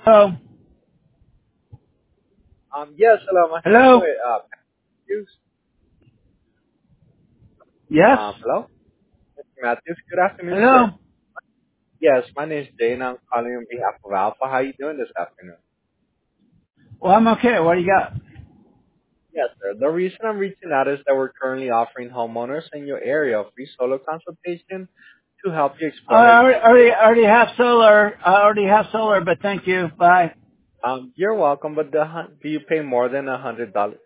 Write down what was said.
Hello. Yes, hello, my speaking Hello. with Matthews. Yes. Hello, Mr. Matthews. Good afternoon, Hello. sir. Yes, my name is Jay, and I'm calling on behalf of Alpha. How are you doing this afternoon? Well, I'm okay. What do you got? Yes, sir. The reason I'm reaching out is that we're currently offering homeowners in your area a free solo consultation to help you explore how I you already, can. already have solar. I already have solar, but thank you. Bye. You're welcome, but do you pay more than $100?